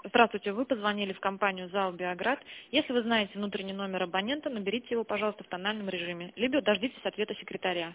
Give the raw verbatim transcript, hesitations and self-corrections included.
Здравствуйте, вы позвонили в компанию ЗАО «Биоград». Если вы знаете внутренний номер абонента, наберите его, пожалуйста, в тональном режиме, либо дождитесь ответа секретаря.